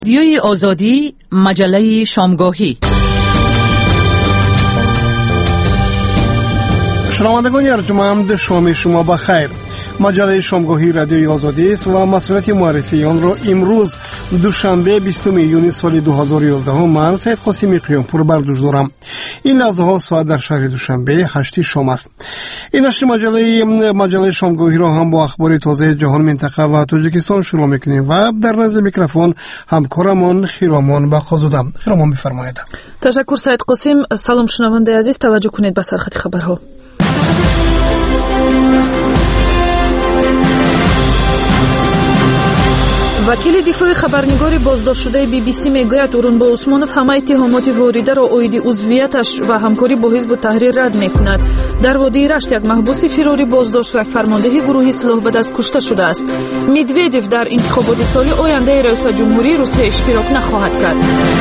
رادیوی آزادی، مجله شامگاهی. شنوندگان ارجمند، شام شما بخیر. مجله شامگاهی رادیوی آزادی است و مسئولیت معرفی آن را امروز دوشنبه 20 میلیون سال 2011 من سید قاسمی قیامپور بر دوش دارم. این لحظه ها ساعت در شهر دوشنبه 8 شام است. این نشر مجله شامگاهی را هم با اخبار تازه جهان، منطقه و تاجیکستان شروع میکنیم و در نزد میکروفون همکارمان خیرامان بخازوده. خیرامان بفرمایید. تشکر سید قاسم. سلام شنونده عزیز، توجه کنید به سرخط خبرها. وکیل دفاع خبرنگار بازداشت شده BBC میگوید اورونبو عثمانوف همه اتهامات واریده را عاید عضویتش و همکاری با حزب التحریر رد میکند. در وادی رشت یک محبوس فراری بازداشت و یک فرمانده گروه سلاح به دست کشته شده است. مدودوف در انتخابات سال آینده ریاست جمهوری روسیه اشتراک نخواهد کرد.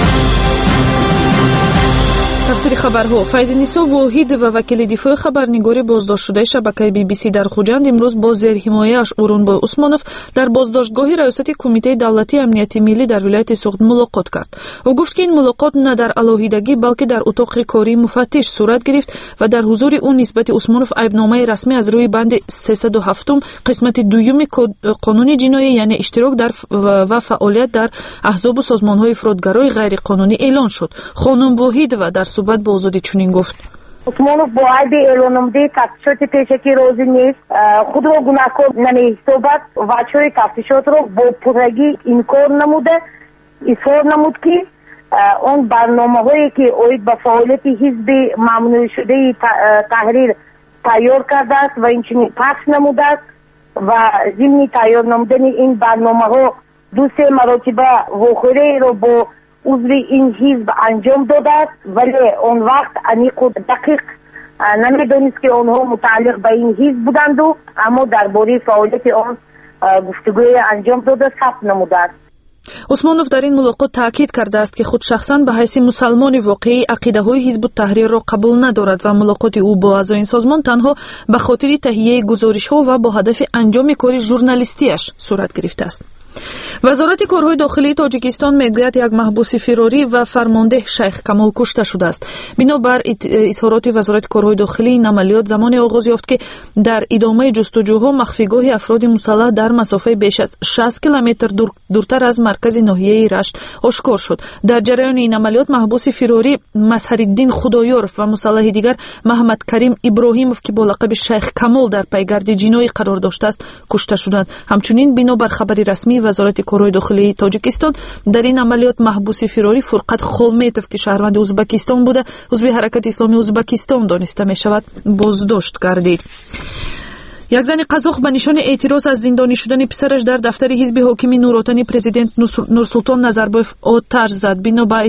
تفسیر خبرها. فیض‌نسا واحد و وکیل دفاع خبرنگار بازداشت شده شبکه BBC در خوجند امروز با زیر حمایه‌اش اورونبو عثمانوف در بازداشتگاه ریاست کمیته دولتی امنیت ملی در ولایت سوخت ملاقات کرد. او گفت که این ملاقات نه در علاهیدگی بلکه در اتاق کاری مفتش صورت گرفت و در حضور او نسبت عثمانوف عیبنامه رسمی از روی بند 307 قسمت دوم قانون جنایی یعنی اشتراک در و فعالیت در احزاب و سازمان‌های افراطگرای غیر قانونی اعلان شد. خانم واحد و در صحبت با آزادی چنین گفت: عثمانوف با عیب اعلان نموده تفتیشات پیشکی روزی نیست، خود را گناهکار نمی‌یابد و وجه تفتیشات را با پررگی انکار نموده، اظهار نمود که اون برنامه‌هایی که عاید به فعالیت حزب ممنوع شده تحریر تیار کرده است و اینچنین پخش نموده است و ضمن تیار نمودن این برنامه‌ها 2-3 مرتبه واخوری را با عضو این حزب انجام داده است، ولی اون وقت انیق دقیق نمیدانست که آنها متعلق به این حزب بودند و اما درباره فعالیت آن گفتگوی انجام داده ثبت نموده است. عثمانوف در این ملاقات تاکید کرده است که خود شخصا به حیث مسلمان واقعی عقیده‌های حزب التحریر را قبول ندارد و ملاقات او با اعضای سازمان تنها به خاطر تهیه گزارش‌ها و با هدف انجام کار ژورنالیستیش صورت گرفته است. وزارت کارهای داخلی تاجیکستان میگوید یک محبوس فراری و فرمانده شیخ کمال کشته شده است. بنابر اظهارات وزارت کارهای داخلی، این عملیات زمان آغاز یافت که در ادامه جستجوها مخفیگاه افراد مسلح در مسافه بیش از 60 کیلومتر دورتر از مرکز ناحیه رشت آشکار شد. در جریان این عملیات محبوس فراری مظهرالدین خدایارف و مسلح دیگر محمد کریم ابراهیموف که با لقب شیخ کمال در پیگرد جنایی قرار داشته است کشته شدند. همچنین بنابر خبری رسمی وزارت کارهای داخلی تاجیکستان در این عملیات محبوس فراری فرقت خولمیتوف که شهروند ازبکستان بوده، عضو حرکت اسلامی ازبکستان دانسته می شود، بازداشت گردید. یک زن قزاق به نشان اعتراض از زندانی شدن پسرش در دفتر حزب حاکم نوراتانی پرزیدنت نورسولطان نظربایف آتش زد.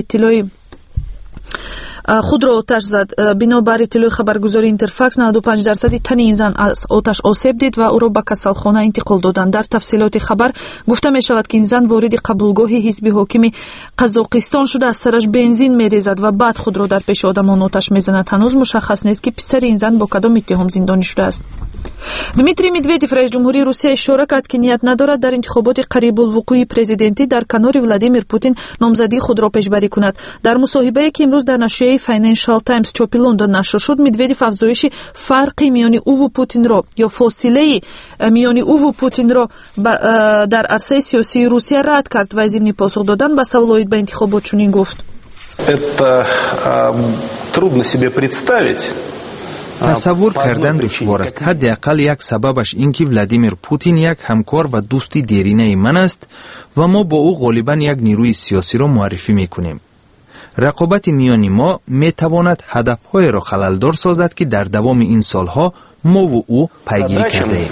خود را آتش زد. بنابر اطلاع خبرگزاری اینترفاکس 95% تن این زن از آتش آسیب دید و او را به کسلخانه انتقال دادند. در تفصیلات خبر گفته می شود که این زن وارد قبولگاه حزب حاکم قزاقستان شده از سرش بنزین می ریزد و بعد خود را در پیش آدمان آتش می زند. هنوز مشخص نیست که پسر این زن با کدام اتهام زندانی شده است. دمیتری مدودوف رئیس جمهوری روسیه اشاره کرد که نیت ندارد در انتخابات قریب الوقوع پرزیدنتی در کنار ولادیمیر پوتین نامزدی خود را پیشبری کند. در مصاحبه‌ای که امروز در نشریه فاینانشال تایمز چاپی لندن نشر شد، مدودوف افزایش فرق میان او و پوتین را یا فاصله میان او و پوتین را در عرصه سیاسی روسیه رد کرد و ضمن پاسخ دادن به سوالات به انتخابات چنین گفت: Это трудно себе представить. تصور کردن دشوار است. حداقل یک سببش این که ولادیمیر پوتین یک همکار و دوستی دیرینه من است و ما با او غالبا یک نیروی سیاسی را معرفی میکنیم. رقابت میان ما میتواند هدفهای را خللدار سازد که در دوام این سالها ما و او پیگیری کرده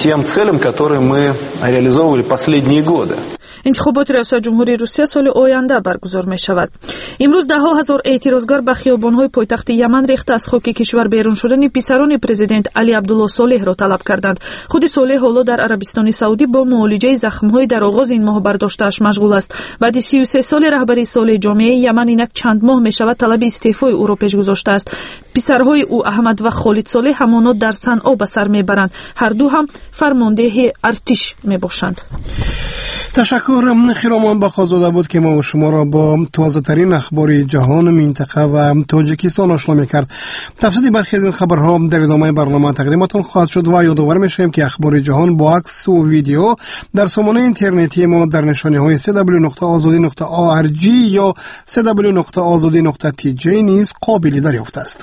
ایم. انتخابات ریاست جمهوری روسیه سال آینده برگزار می شود. امروز ده ها هزار اعتراضگر به خیابان‌های پایتخت یمن ریخته از خاک کشور بیرون شدن پسران پرزیدنت علی عبدالله صالح را طلب کردند. خود صالح حالا در عربستان سعودی با معالجه زخم‌های در آغاز این ماه برداشته‌اش مشغول است. بعد 33 سال رهبری صالح جامعه یمن اینک چند ماه می شود طلب استعفای او را پیش گذاشته است. پسرهای او احمد و خالد صالح همانا در صنعا به سر میبرند. هر دو هم فرمانده ارتش می باشند. تشکر. خیرامان بخازاده بود که ما و شما را با تازه ترین اخبار جهان، منطقه و تاجیکستان آشنا می‌کرد. تفصیلی برخی از این خبرها در ادامه برنامه تقدیمتان خواهد شد و یادآور می‌شویم که اخبار جهان با عکس و ویدیو در سامانه اینترنتی ما در نشانه‌های www.azadi.org یا www.azadi.tj نیز قابل دریافت است.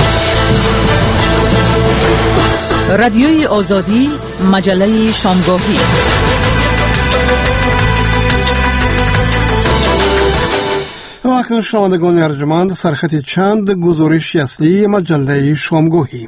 رادیوی آزادی، مجله شامگاهی. و اکنون شنوندگان ارجمند، سرخط چند گزارش اصلی مجله شامگاهی.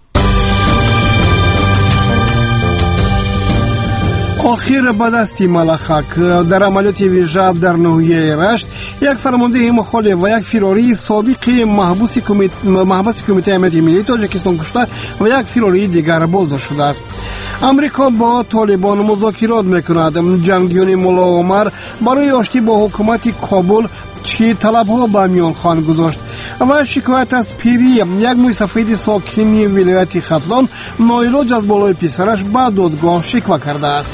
آخر به دست ملخک در عملیات ویژه در ناحیه رشت، یک فرمانده مخالف و یک فراری سابق محبس کمیته امنیت ملی تاجیکستان کشته و یک فراری دیگر بازداشت شده است. امریکا با طالبان مذاکرات میکند. جنگیون ملا عمر برای آشتی با حکومت کابل چی طلبها به میان خواهند گذاشت. و شکایت از پیری یک موی سفید ساکنی ولایت ختلان ناعلاج از بالای پسرش به دادگاه شکوه کرده است.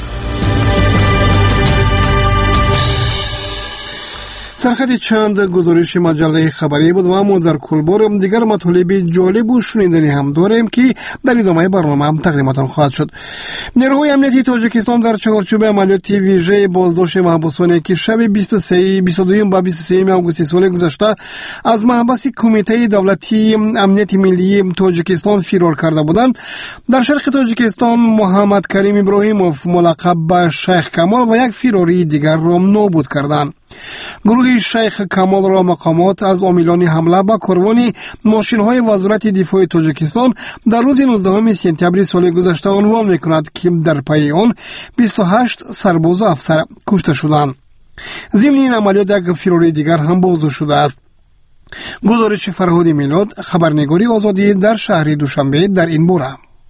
سرخط چند گزارش مجله خبری بود و اما در کلبار دیگر مطالب جالب و شنیدنی هم داریم که در ادامه برنامه هم تقدیمتان خواهد شد. نیروهای امنیتی تاجیکستان در چارچوب عملیات ویژه بازداشت محبوسانی که شب 22 و 23 آگوست سال گذشته از محبس کمیته دولتی امنیت ملی تاجیکستان فرار کرده بودند، در شرق تاجیکستان محمد کریم ابراهیموف ملقب به شیخ کمال و یک فراری دیگر را نابود کردند. گروه شیخ کمال را مقامات از عاملان حمله به کاروان ماشین‌های وزارت دفاع تاجیکستان در روز 19 سپتامبر سال گذشته عنوان می‌کند که در پی آن 28 سرباز و افسر کشته شدند. ضمن این عملیات یک فراری دیگر هم بازداشت شده است. گزارش فرهاد میلاد، خبرنگاری آزادی در شهر دوشنبه در این باره.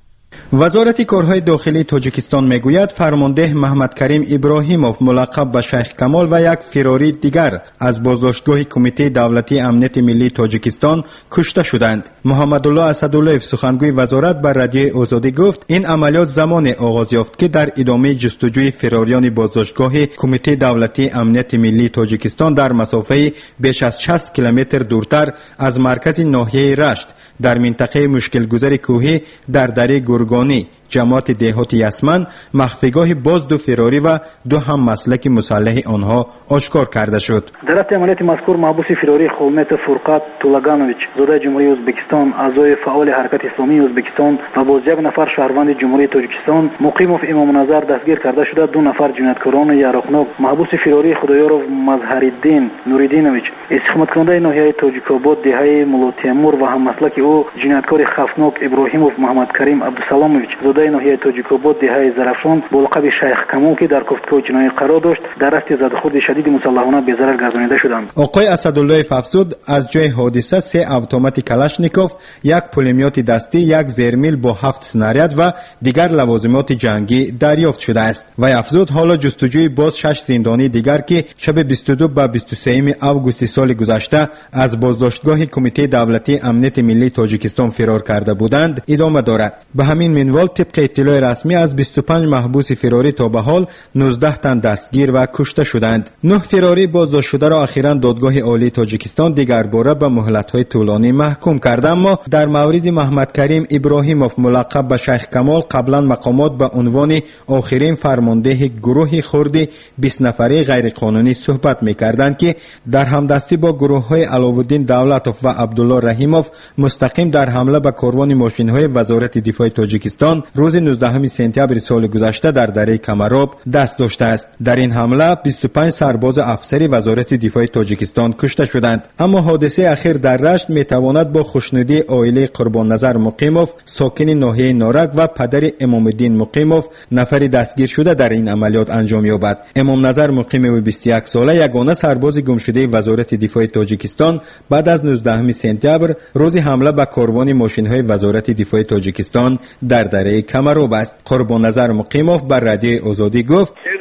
وزارت کارهای داخلی تاجیکستان میگوید فرمانده محمد کریم ابراهیموف ملقب به شیخ کمال و یک فراری دیگر از بازداشتگاه کمیته دولتی امنیت ملی تاجیکستان کشته شدند. محمد الله اسدالله سخنگوی وزارت بر رادیو آزادی گفت این عملیات زمان آغاز یافت که در ادامه جستجوی فراریان بازداشتگاه کمیته دولتی امنیت ملی تاجیکستان در مسافه بیش از 60 کیلومتر دورتر از مرکز ناحیه رشت در منطقه مشکل گذر کوهی در دره گرگانی جماعت دهات یسمن مخفیگاه باز دو فراری و دو هم مسلک مسلح آنها آشکار کرده شد. در رابطه عملیات مذکور محبوس فراری خولمت فرقات طولگانویچ زاده جمهوری ازبکستان اعضای فعال حرکت اسلامی ازبکستان و باز یک نفر شهروند جمهوری تاجیکستان مقیم امام نظر دستگیر کرده شده. دو نفر جنایتکاران یراقناک محبوس فراری خدایارو مظهرالدین نوریدینویچ استخدام کننده ناحیه تاجیکاباد دهه مولا تیمور و هم مسلک او جنایتکار خفناک ابراهیموف محمد کریم عبدالسلامویچ زاده ناحیه تاجیکاباد دهه زرافشان با لقب شیخ کمال که در گفتگو جنایی قرار داشت در دست زدخورد شدید مسلحانه به ضرر گردانیده شدند. آقای اسدالله افزود از جای حادثه 3 اتومات کلاشنیکوف، یک پولمیات دستی، یک زیرمیل با 7 سناریاد و دیگر لوازمات جنگی دریافت شده است. و افزود حالا جستجوی باز 6 زندانی دیگر که شب 22 و 23 آگوست سال گذشته از بازداشتگاه کمیته دولتی امنیت ملی تاجیکستان فرار کرده بودند ادامه دارد. به همین منوال طبق اطلاع رسمی از 25 محبوس فراری تا به حال 19 تن دستگیر و کشته شدند. 9 فراری بازداشت شده را اخیراً دادگاه عالی تاجیکستان دیگر باره به مهلت‌های طولانی محکوم کرد. اما در مورد محمد کریم ابراهیموف ملقب به شیخ کمال قبلا مقامات به عنوان آخرین فرمانده گروه خرد 20 نفره غیرقانونی صحبت می‌کردند که در همدستی با گروه‌های علاءالدین دولتوف و عبدالله رحیموف مستقیم در حمله به کاروان ماشین‌های وزارت دفاع تاجیکستان روز 19 سپتامبر سال گذشته در دره کمراب دست داشته است. در این حمله 25 سرباز افسری وزارت دفاع تاجیکستان کشته شدند. اما حادثه اخیر در رشت میتواند با خوشنودی عائله قربان نظر مقیموف ساکن ناحیه نارک و پدر امام الدین مقیموف نفری دستگیر شده در این عملیات انجام یابد. امام نظر مقیم 21 ساله یگانه سرباز گمشده وزارت دفاع تاجیکستان بعد از 19 سپتامبر روز حمله به کاروان ماشین‌های وزارت دفاع تاجیکستان در دره کمراب است. قربان نظر مقیموف بر رادیو آزادی گفت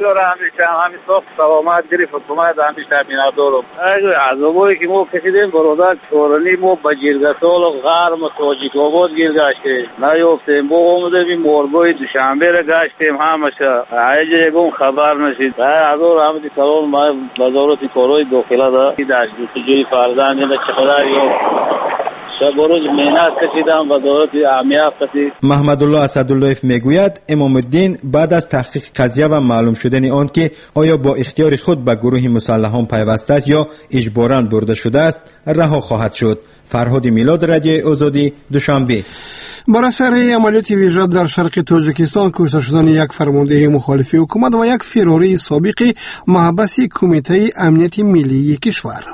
امیدوار همیشه همین صحب سلامت گرفت حکومت همیشه تامینادارم اگر عذابایی که ما کشیدیم برادر چورانی ما با جرگسال و غرم و تاجیک آباد گیر گشتیم نیافتیم با اومده بی مورگوی دوشنبه را گشتیم همشه هیچ یکم خبر نشید عذاب همین سلام ما وزارت کارهای داخله دا در جستجوی فرزند چقدر شب و روز مهنت کشیدم و دولت اهمیت کشید. محمد الله اسداللهیف میگوید امام الدین بعد از تحقیق قضیه و معلوم شدن آن که آیا با اختیار خود به گروه مسلحان پیوسته است یا اجباراً برده شده است رها خواهد شد. فرهاد میلاد، رادیو آزادی، دوشنبه. بر اثر عملیات ویژه در شرق تاجیکستان کشته شدن یک فرمانده مخالف حکومت و یک فراری سابق محبس کمیته امنیت ملی کشور.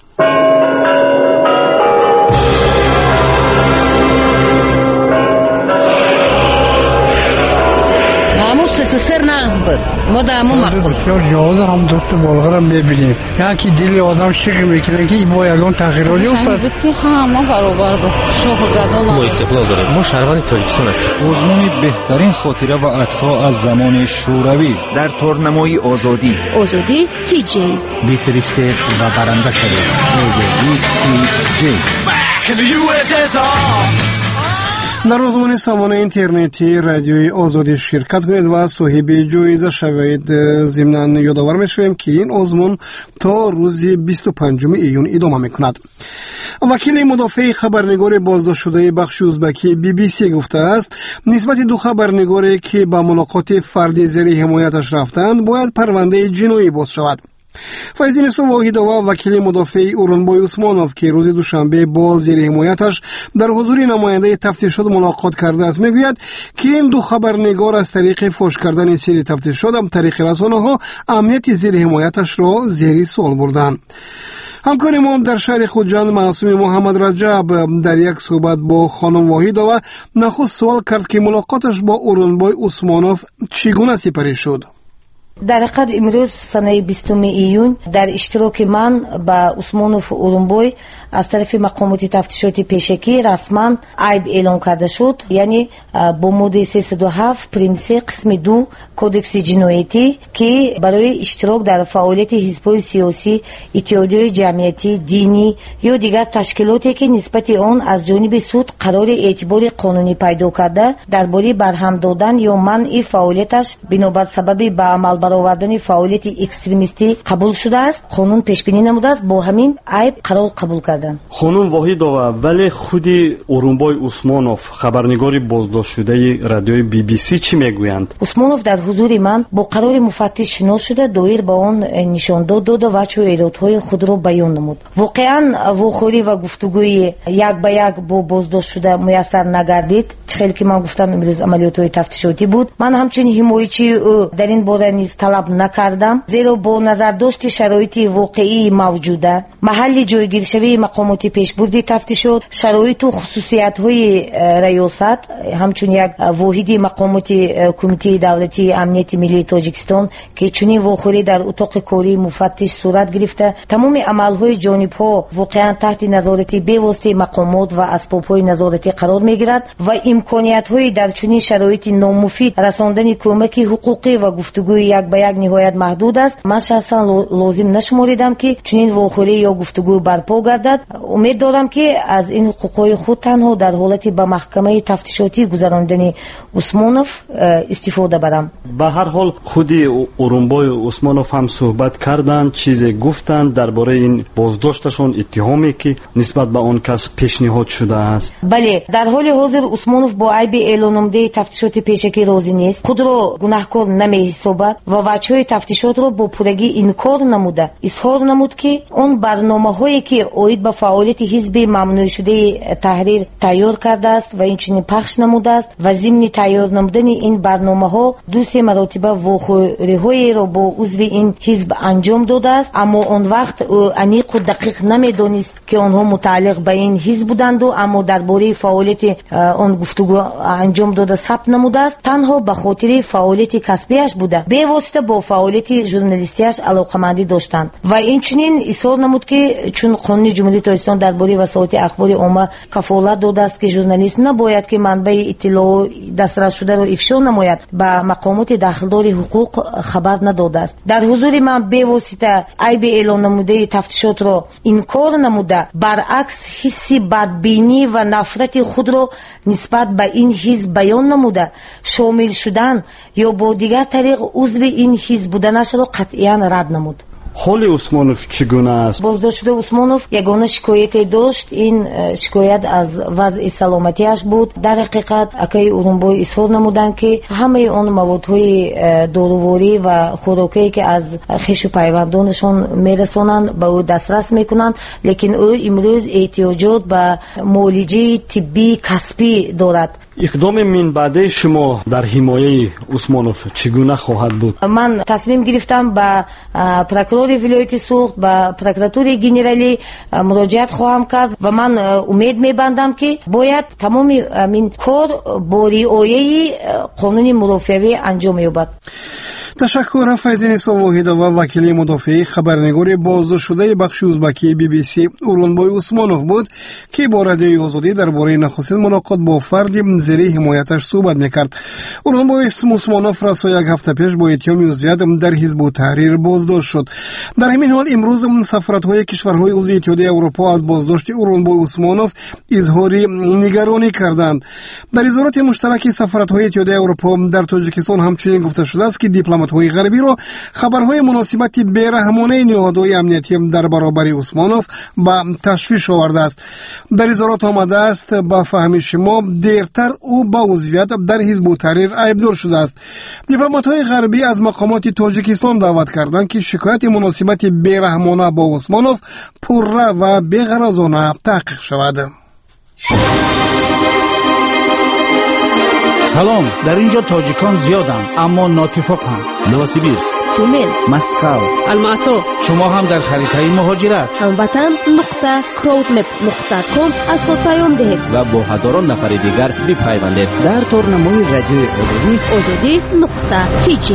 سر نغز بود ما در همون مقبول یازه هم دوست بالغرم ببینیم یکی دلی آدم شکل میکنه که با یگان تغییراتی افتاد بود که همه برابر بود شوخ و گدال ما استقلال داریم ما شهروند تاجیکستان هستیم آزمون بهترین خاطره و عکس‌ها از زمان شوروی در تورنمای آزادی تی جی بفرسته و برنده شده آزادی تی جی در آزمون سامان اینترنتی رادیوی آزادی شرکت کنید و صاحب جایزه شوید. ضمناً یادآور می‌شویم که این آزمون تا روز 25 ایون ادامه می‌کند. وکیل مدافع خبرنگار بازداشت شده بخش ازبکی BBC گفته است نسبت دو خبرنگاری که به ملاقات فردی زیر حمایتش رفتند باید پرونده جنایی باز شود. فیض واحدова وکیل مدافع اورونبوی عثمانوف که روز دوشنبه با زیر حمایتش در حضور نماینده تفتیشات ملاقات کرده است میگوید که این دو خبرنگار از طریق فاش کردن سری تفتیشات هم طریق رسانه‌ها امنیت زیر حمایتش را زیر سوال بردند. همکار ما در شهر خوجند معصوم محمد رجب در یک صحبت با خانم واحدова نخست سوال کرد که ملاقاتش با اورونبوی عثمانوف چگونه سپری شد. در حقیقت امروز سنه 20 ایون در اشتراک من با عثمانوف اورونبوی از طرف مقامات تفتیشاتی پیشکی رسما عیب اعلام کرده شد، یعنی با ماده 307 پریم 3 قسم 2 کودکس جنایتی که برای اشتراک در فعالیت حزب‌های سیاسی، اتحادیه‌های جمعیتی، دینی یا دیگر تشکیلاتی که نسبت آن از جانب سود قرار اعتبار قانونی پیدا کرده درباره برهم دادن یا منع فعالیتش بنابر سبب به عمل برآوردن فعالیت اکستریمیستی قبول شده است، قانون پیش بینی نموده است، با همین عیب قرار قبول کردند. خانم واحدова ولی خود اورونبوی عثمانوف خبرنگار بازداشت شده رادیوی BBC چی میگویند؟ عثمانوف در حضور من با قرار مفتش شناس شده دایر به آن نشان داد و وجه و ایرادهای خود را بیان نمود. واقعا واخوری و گفتگوی یک به یک با بازداشت شده میسر نگردید، چخیلی که من گفتم امروز عملیات‌های تفتیشاتی بود. من همچنین حمایتی در این باره نیز طلب نکردم، زیرا با نظر داشت شرایط واقعی موجوده محل جایگیر شوی مقامات پیشبردی تفتیشات، شرایط و خصوصیت‌های ریاست همچون یک واحد مقامات کمیته دولتی امنیت ملی تاجیکستان که چنین واخوری در اتاق کاری مفتش صورت گرفته، تمام عمل‌های جانب‌ها واقعا تحت نظارت بی‌واسطه مقامات و اسباب‌های نظارتی قرار می‌گیرد و امکانیت‌های در چنین شرایط نامفید رساندن کمک حقوقی و گفتگوی یک به یک نهایت محدود است. من شخصا لازم نشمردم که چنین واخوری یا گفتگو برپا گردد. امید دارم که از این حقوقهای خود تنها در حالتی به محکمه تفتیشاتی گذراندن عثمانوف استفاده برم. به هر حال خود اورونبوی عثمانوف هم صحبت کردند، چیزی گفتند درباره این بازداشتشون، اتهامی که نسبت به آن کس پیشنهاد شده است. بله، در حال حاضر عثمانوف با عیب اعلان نموده تفتیشات پیشکی راضی نیست، خود را گناهکار نمی‌حسابد و وجه تفتیشات را با پورگی انکار نموده. اظهار نمود که اون برنامه‌هایی که اوید به فعالیت حزب ممنوع شده تحریر تیار کرده است و اینچنین پخش نموده است و ضمن تیار نمودن این برنامه‌ها 2-3 مرتبه واخوری‌های را با عضو این حزب انجام داده است، اما اون وقت انیق و دقیق نمی‌دانست که آنها متعلق به این حزب بودند و اما درباره فعالیت آن گفتگو انجام داده ثبت نموده است، تنها به خاطر فعالیت کسبیش بوده. به بواسطه با فعالیت ژورنالیستیش علاقمندی داشتند و اینچنین اظهار نمود که چون قانون جمهوری تاجیکستان درباره وسایل اخبار عامه کفالت داده است که ژورنالیست نباید که منبع اطلاع دسترس شده را افشا نماید، به مقامات داخلدار حقوق خبر نداده است. در حضور من به واسطه عیب اعلان نموده تفتیشات را انکار نموده، برعکس حس بدبینی و نفرت خود را نسبت به این حزب بیان نموده، شامل شدن یا با دیگر طریق عضو این حزب بودنش را قطعا رد نمود. حال عثمانوف چگونه است؟ بازداشت شده عثمانوف یگانه شکایتی داشت، این شکایت از وضع سلامتیش بود. در حقیقت اکای اورنبوی اظهار نمودند که همه آن موادهای داروواری و خوراکی که از خویش و پیوندانشان میرسانند به او دسترس میکنند، لیکن او امروز احتیاجات به معالجه طبی کسبی دارد. اقدام من بعد شما در حمایه عثمانوف چگونه خواهد بود؟ من تصمیم گرفتم به پروکورور ولایت سوخت، به پروکوراتور گنرالی مراجعت خواهم کرد و من امید میبندم که باید تمام این کار با رعایت قانون مرافعه انجام یابد. تشکر. فیضین صواحیدا و وکیل مدافع خبرنگار بازداشت شده بخش ازبکی BBC اورونبای عثمانوف بود که با رادیوی آزادی درباره نخستین ملاقات با فرد زیر حمایتش صحبت میکرد. اورونبای عثمانوف راسا یک هفته پیش با اتهام عضویت در حزب التحریر بازداشت شد. در همین حال امروز سفارت‌های کشورهای عضو اتحادیه اروپا از بازداشت اورونبای عثمانوف اظهار نگرانی کردند. در اظهارات مشترک سفارت‌های اتحادیه اروپا در تاجیکستان همچنین گفته شده است که دیپلمات‌های غربی را خبرهای مناسبت بی‌رحمانه نهادهای امنیتی در برابر عثمانوف به تشویش آورده است. در اظهارات آمده است با فهم شما دیرتر او با عضویت در حزب التحریر عیبدار شده است. دیپلمات‌های غربی از مقامات تاجیکستان دعوت کردند که شکایت مناسبت بی‌رحمانه با عثمانوف پرره و بی‌غرضانه تحقیق شود. سلام، در اینجا تاجیکان زیادند اما ناتفاقند. نوسیبیرسک، تومن، مسکو، الماتو. شما هم در خریطه مهاجرت هموطن.crowdmap.com از خود پیام دهید و با هزاران نفر دیگر بپیوندید. در تورنمای رادیوی آزادی.tj.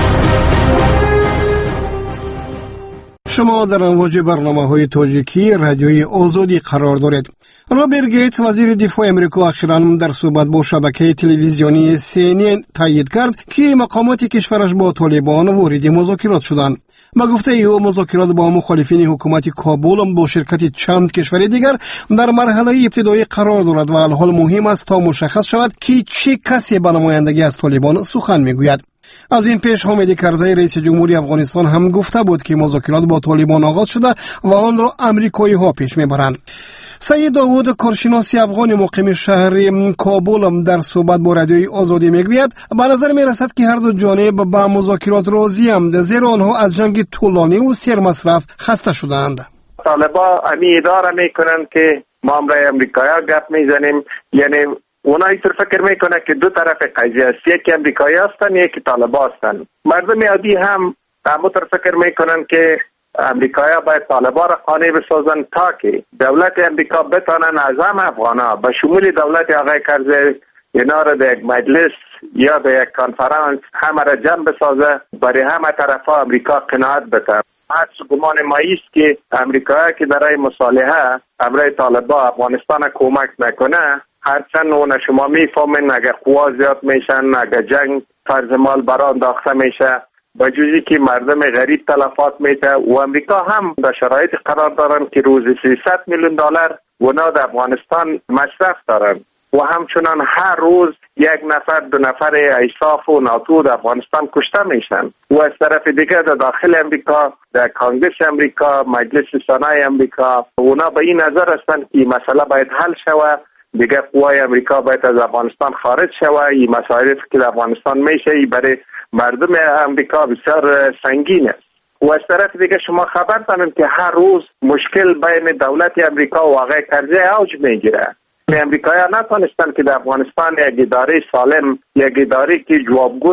شما در امواج برنامه‌های تاجیکی رادیوی آزادی قرار دارید. رابرت گیتس وزیر دفاع امریکا اخیراً در صحبت با شبکه تلویزیونی CNN تایید کرد که مقامات کشورش با طالبان وارد مذاکرات شدند. با گفته او مذاکرات با مخالفین حکومت کابل با شرکت چند کشور دیگر در مرحله ابتدایی قرار دارد و الحال مهم است تا مشخص شود که چه کسی به نمایندگی از طالبان سخن میگوید. از این پیش حامد کرزی رئیس جمهوری افغانستان هم گفته بود که مذاکرات با طالبان آغاز شده و آن را امریکایی ها پیش میبرند. سید داوود کارشناس افغان مقیم شهر کابل در صحبت با رادیوی آزادی میگوید به نظر میرسد که هر دو جانب به مذاکرات راضی‌اند، زیرا آنها از جنگ طولانی و سرمصرف خسته شدند. طالبان امی اداره میکنند که ما برای امریکایی گپ میزنیم، یعنی اونا اینطور فکر میکنه که دو طرف قضیه است، یکی امریکایی هستن یکی طالبان هستن. مردم عادی هم همونطور فکر میکنن که امریکایی‌ها باید طالبان را قانع بسازن تا که دولت امریکا بتانن از هم افغان‌ها به شمول دولت آقای کرزی اینا را در یک مجلس یا در یک کنفرانس همه را جمع بسازه، برای همه طرفا امریکا قناعت بده. حدس گمان ما است که امریکایی‌ها که برای مصالحه برای طالبان افغانستان کمک نکنه، هرچند اون شما میفهمین اگر قوا زیاد میشن، اگر جنگ فرض مال برا انداخته میشه، با جزی که مردم غریب تلفات میته و امریکا هم در شرایط قرار دارن که روزی 300 میلیون دلار اونا در افغانستان مصرف دارن و همچنان هر روز یک نفر دو نفر ایساف و ناتو در افغانستان کشته میشن و از طرف دیگه در داخل امریکا در کانگرس امریکا، مجلس سنای امریکا اونا به این نظر هستن که مسئله باید حل شود، دیگه قوای امریکا باید از افغانستان خارج شود. این مسائلی که در افغانستان میشه برای مردم امریکا بسیار سنگین است و از طرف دیگه شما خبر دارید که هر روز مشکل بین دولت امریکا و آقای کرزی اوج میگیره. امریکایی‌ها نتونستن که در افغانستان یک اداره سالم، یک اداره که جوابگوی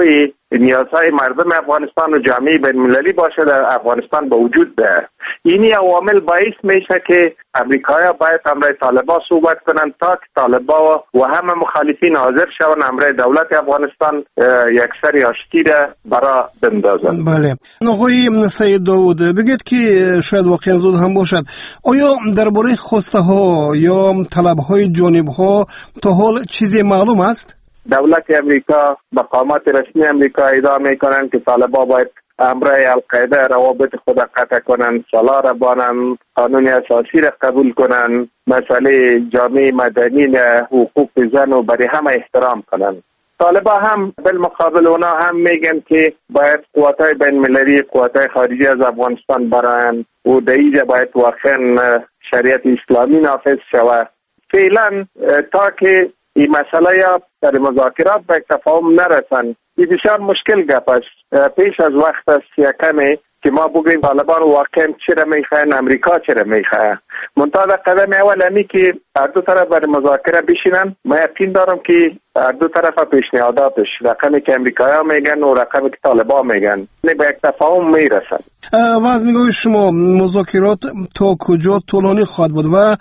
نیازهای مردم افغانستان و جامعه بین‌المللی باشه در افغانستان به وجود بیاید. اینی عوامل باعث میشه که امریکایی‌ها باید همراه طالبان صحبت کنند تا که طالبان و همه مخالفین حاضر شوند همراه دولت افغانستان یک سری آشتی را برای بندازند. بله. آقای سید داوود بگید که شاید واقعا زود هم باشد، آیا درباره خواسته ها یا طلب های جانب ها تا حال چیزی معلوم است؟ دولت امریکا، مقامات رسمی امریکا ادعا میکنند که طالبان باید همراه القاعده روابط خود قطع کنند، سلاح را بانند، قانون اساسی را قبول کنند، مسئله جامعه مدنی، حقوق زن و برای همه احترام کنند. طالبان هم بالمقابل اونا هم میگن که باید قواتای بین المللی، قواتای خارجی از افغانستان برایند و در اینجا باید واقعا شریعت اسلامی نافذ شود. فعلا تا که این مسئله یا در مذاکرات به تفاهم نرسند، این بسیار مشکل گپ است. پیش از وقت است یکمی که ما بگوییم طالبان واقعا چرا میخواین، امریکا چرا میخواه. منتها قدم اول همی که هر دو طرف برای مذاکره بشینن. ما یقین دارم که هر دو طرف پیشنهاداتش، رقمی که امریکایی‌ها میگن و رقمی که طالبان میگن، به یک تفاهم میرسن. و از نگاه شما مذاکرات تا کجا طولانی خواهد بود و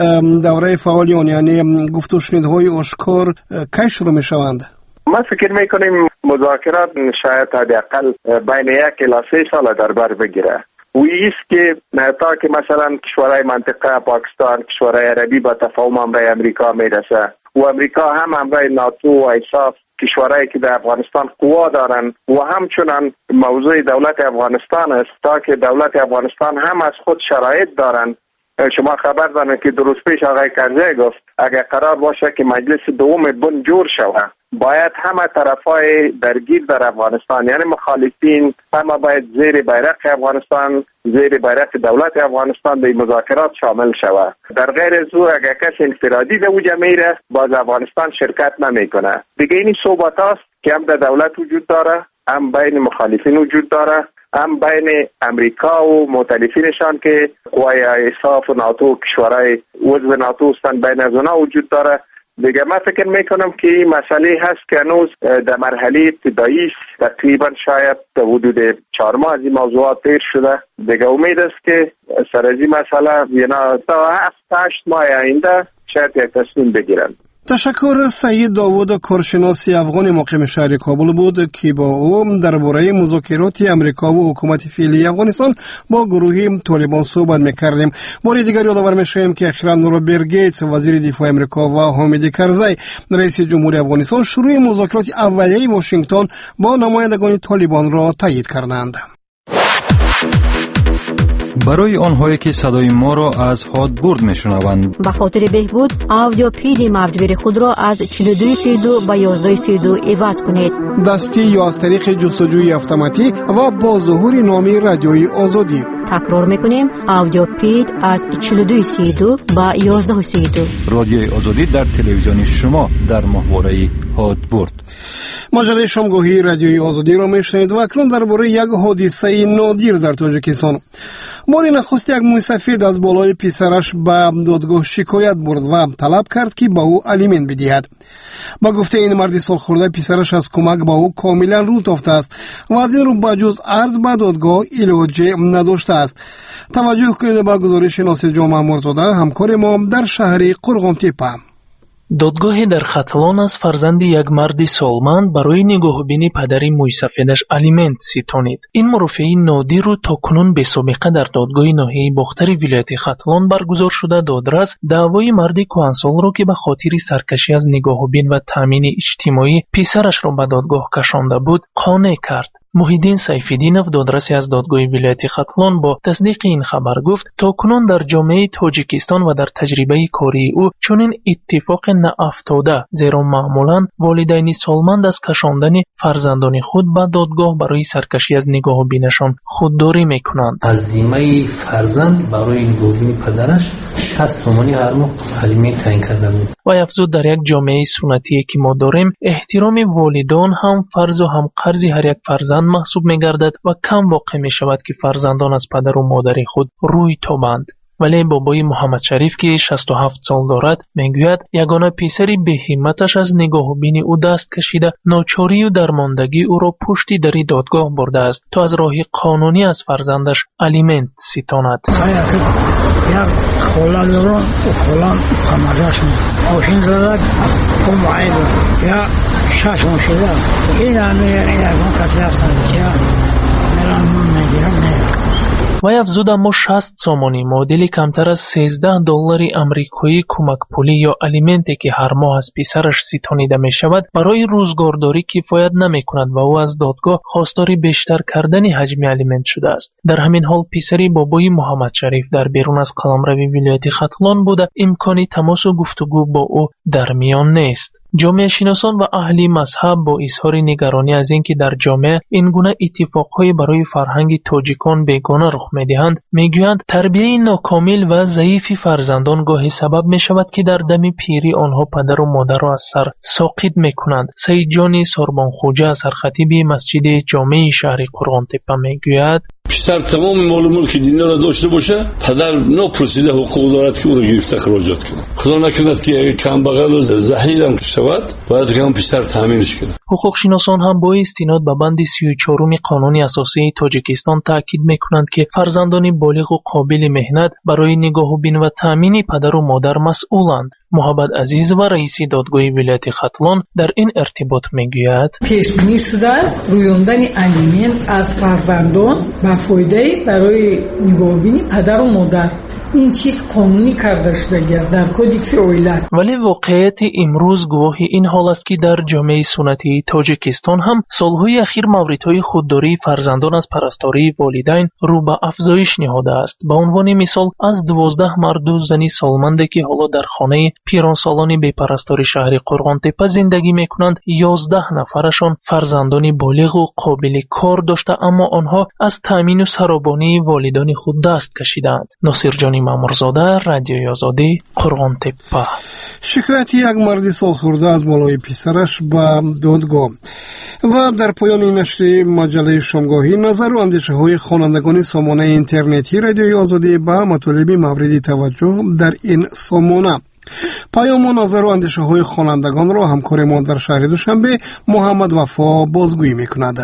دوره فعالیان یعنی گفت و شنیدهای آشکار کی شروع میشوند؟ ما فکر میکنیم مذاکرات شاید حداقل بین 1 الی 3 سال در بر بگیره. و ایست که تا که مثلا کشورهای منطقه پاکستان، کشورهای عربی با تفاهم همراه امریکا میرسه و امریکا هم همراه ناتو و ایساف، کشورهایی که در افغانستان قوا دارن و همچنان موضوع دولت افغانستان است، تا که دولت افغانستان هم از خود شرایط دارن. شما خبر دارن که درست پیش آقای کرزی گفت اگر قرار باشه که مجلس دوم بن جور شود، باید همه طرفای درگیر در افغانستان یعنی مخالفین همه باید زیر بیرق افغانستان، زیر بیرق دولت افغانستان به مذاکرات شامل شود. در غیر از او اگر کسی انفرادی به اوجه میره باز افغانستان شرکت نمیکنه. دیگه این صحبت است که هم در دولت وجود داره، هم بین مخالفین وجود داره، هم بین امریکا و مؤتلفینشان که قوای ایساف و ناتو و کشورهای عضو ناتو هستند بین از اونا وجود داره. دیگه من فکر میکنم که این مسئله هست که هنوز در مرحله ابتدایی تقریبا شاید در حدود 4 ماه از این موضوعات پیر شده. دیگه امید است که سر از این مسئله یعنی تا 7-8 ماه آینده شاید یک تصمیم بگیرن. تشکر. سید داوود کارشناس افغان مقیم شهر کابل بود که با او درباره مذاکرات امریکا و حکومت فعلی افغانستان با گروه طالبان صحبت می‌کردیم. بار دیگر یادآور می‌شویم که اخیراً روبرت گیتس وزیر دفاع امریکا و حامد کرزی رئیس جمهوری افغانستان شروع مذاکرات اولیه واشنگتن با نمایندگان طالبان را تایید کردند. برای آنهایی که صدای ما را از هادبورد میشنوند، به خاطر بهبود آودیو پیدی موجگیر خود را از 4232 به 1132 عوض کنید. دستی یا از طریق جستجوی اتوماتیک و با ظهور نام رادیوی آزادی. تکرار میکنیم، آودیو پید از 4232 به 1132. رادیوی آزادی در تلویزیون شما در ماهواره هادبورد. مجله شامگاهی رادیوی آزادی را میشنید و اکنون درباره یک حادثه نادر در تاجیکستان. بار نخست یک موی سفید از بالای پسرش به دادگاه شکایت برد و طلب کرد که به او الیمنت بدهد. با گفته این مرد سالخورده پسرش از کمک به او کاملا رو تافته است و از این رو بجز عرض به دادگاه علاج نداشته است. توجه کنید به گزارش ناصر جان محمودزاده همکار ما در شهر قرغانتپه. دادگاه در ختلان از فرزند یک مرد سالمند برای نگاهبینی پدر مویسفیدش الیمنت ستانید. این مرافعه نادر رو تا کنون به سابقه در دادگاه ناحیه باختر ولایت ختلان برگزار شده دادرس دعوای مرد کهنسال را که به خاطر سرکشی از نگاهبین و تامین اجتماعی پسرش را به دادگاه کشانده بود قانع کرد. محیدین سیف‌الدینov دادرسی از دادگاه ولایت ختلان با تصدیق این خبر گفت تا کنون در جامعه تاجیکستان و در تجربه کاری او چنین اتفاق ناافتاده، زیرا معمولا والدین سالمند از کشاندن فرزندان خود به دادگاه برای سرکشی از نگاهبینشان خودداری میکنند. عزیمه فرزند برای نگاهبین پدرش 60 تومانی هر ماه الیمنت تعیین کرده بود. و افزود در یک جامعه سنتی که ما داریم احترام والدان هم فرض و هم قرض هر یک فرزند محسوب می‌گردد و کم واقع می‌شود که فرزندان از پدر و مادر خود روی تابند. ولی بابای محمد شریف که 67 سال دارد میگوید یگانه پسری به همتش از نگاه بین او دست کشیده ناچاری و درماندگی او را پشتی در دادگاه برده است تا از راه قانونی از فرزندش الیمنت ستاند. خلا دارم و خلا کمازشون آشین زدد و معید یا ششون شده این همه یکون کسی هستند که میرم نگیرم نیرم. وی افزود اما 60 سامانی معادل کمتر از $13 امریکایی کمک پولی یا الیمنتی که هر ماه از پسرش ستانیده می شود برای روزگارداری کفایت نمی کند و او از دادگاه خواستار بیشتر کردن حجم الیمنت شده است. در همین حال پسری بابای محمد شریف در بیرون از قلمرو ولایت ختلان بوده امکانی تماس و گفتگو با او در میان نیست. جامعه شناسان و اهل مذهب با اظهار نگرانی از اینکه در جامعه این گونه اتفاقهای برای فرهنگ تاجیکان بیگانه رخ می‌دهند میگویند تربیت ناکامل و ضعیف فرزندان گاهی سبب می‌شود که در دم پیری آنها پدر و مادر را از سر ساقط می‌کنند. سید جان سربانخوجه سرخطیب مسجد جامع شهر قرغانتپه میگوید پسر تمام مال و ملک دنیا را داشته باشه پدر ناپرسیده حقوق دارد که او را گرفته اخراجات کنه. خدا نکند که کمبغل و ضحیر هم شود باید که هم پسر تامینش کنه. حقوق شناسان هم با استناد به بند 34 قانون اساسی تاجیکستان تاکید میکنند که فرزندان بالغ و قابل مهنت برای نگاه و بین و تامین پدر و مادر مسئولند. محمد عزیز و رئیس دادگاه ولایت ختلان در این ارتباط میگوید پیشبینی شده است رویاندن الیمنت از فرزندان با فایده برای نگاهبینی پدر و مادر. این چیز قانونی کرده شده است در کودکس اویلت. ولی واقعیت امروز گواه این حال است که در جامعه سنتی تاجیکستان هم سالهای اخیر موردهای خودداری فرزندان از پرستاری والدین رو به افزایش نهاده است. به عنوان مثال از 12 مرد و زنی سالمندی که حالا در خانه پیرانسالان بی پرستاری شهر قرغانتپه زندگی میکنند 11 نفرشان فرزندان بالغ و قابل کار داشته اما آنها از تامین و سرابانی والدان خود دست کشیدند. ناصر جان مامورزاده، رادیوی آزادی، قرغانتپه. شکایت یک مرد سالخورده از بالای پسرش به دادگاه. و در پایان نشر مجله شامگاهی نظر و اندیشه های خوانندگان سامانه اینترنتی رادیوی آزادی به مطالب مورد توجه در این سامانه. پیام و نظر و اندیشه های خوانندگان را همکار ما در شهر دوشنبه محمد وفا بازگویی میکند.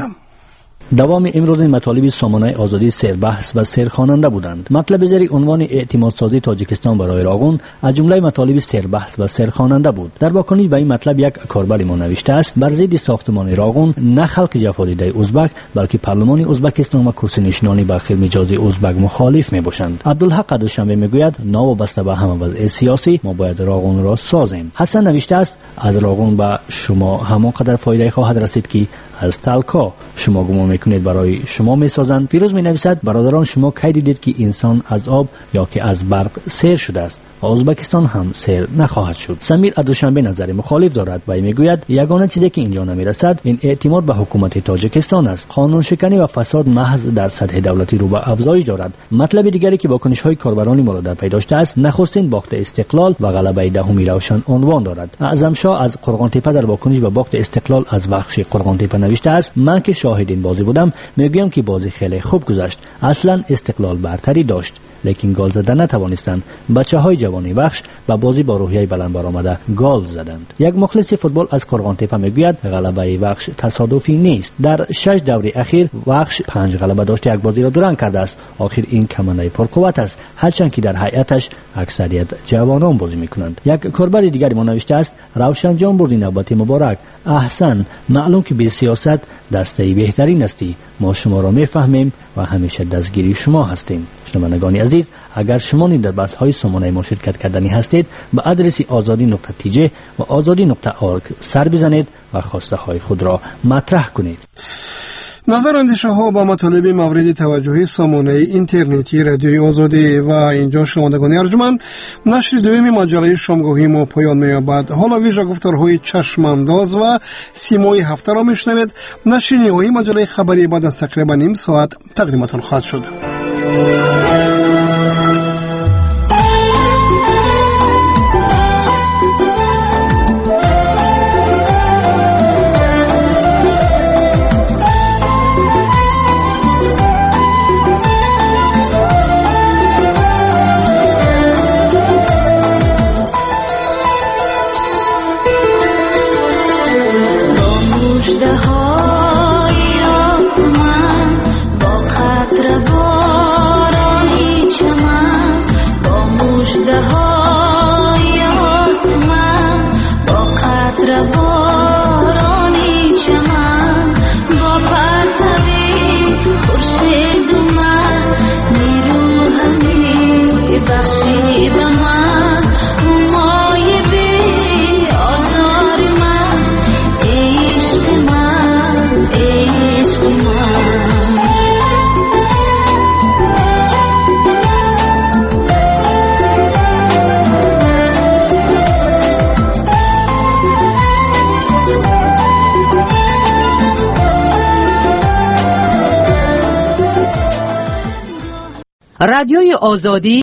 دوام امروز مطالب سامانه آزادی سر بحث و سر خواننده بودند. مطلب زیر عنوان اعتماد سازی تاجیکستان برای راغون از جمله مطالب سر بحث و سر خواننده بود. در واکنش به این مطلب یک کاربر ما نوشته است بر ضد ساختمان راغون نه خلق جفادیده ازبک بلکه پارلمان ازبکستان و کرسی نشینانی با خدمت‌جوی ازبک مخالف میباشند. عبدالحق دوشنبه میگوید ناوابسته به همه وضع سیاسی ما باید راغون را سازیم. حسن نوشته است از راغون به شما همانقدر فایده خواهد رسید که از تلکا شما گمان میکنید برای شما میسازند. فیروز می نویسد برادران شما کی دیدید که انسان از آب یا که از برق سیر شده است و ازبکستان هم سیر نخواهد شد. سمیر دوشنبه نظر مخالف دارد و میگوید یگانه چیزی که اینجا نمیرسد این اعتماد به حکومت تاجیکستان است. قانون شکنی و فساد محض در سطح دولتی رو به افزایش دارد. مطلب دیگری که واکنش های کاربران ما را در پی داشته است نخستین باخت استقلال و غلبه دهمی روشن عنوان دارد. اعظم شاه از قرغانتپه در واکنش به باخت استقلال از بخش قرغانتپه نوشته است من که شاهد این بازی بودم میگویم که بازی خیلی خوب گذشت. اصلا استقلال برتری داشت لیکن گل زدن نتوانستند. بچه‌های جوانی بخش با بازی با روحیه بلند برآمده گل زدند. یک مخلص فوتبال از قرغانتپه میگوید غلبه بخش تصادفی نیست. در 6 دوره اخیر بخش 5 غلبه داشته یک بازی را دوران کرده است. آخر این کمانده پرقوت است هرچند که در هیئتش اکثریت جوانان بازی میکنند. یک کاربر دیگری ما نوشته است روشن جان بردی نوبت مبارک احسن معلوم که به سیاست دسته بهترین استی ما شما را میفهمیم و همیشه دستگیری شما هستیم. شنوندگان عزیز اگر شما نیز در بحث‌های سامانه ما شرکت کردنی هستید به آدرس azadi.tj و azadi.org سر بزنید و خواسته های خود را مطرح کنید. نظر اندیشه ها با مطالب مورد توجه سامانه اینترنتی رادیوی آزادی و اینجا شنوندگان ارجمند نشر دوم مجله شامگاهی ما پایان می‌یابد. حالا ویژه گفتارهای چشمانداز و سیمای هفته را میشنوید. نشر نهایی مجله خبری بعد از تقریبا نیم ساعت تقدیمتان خواهد شد. رادیوی آزادی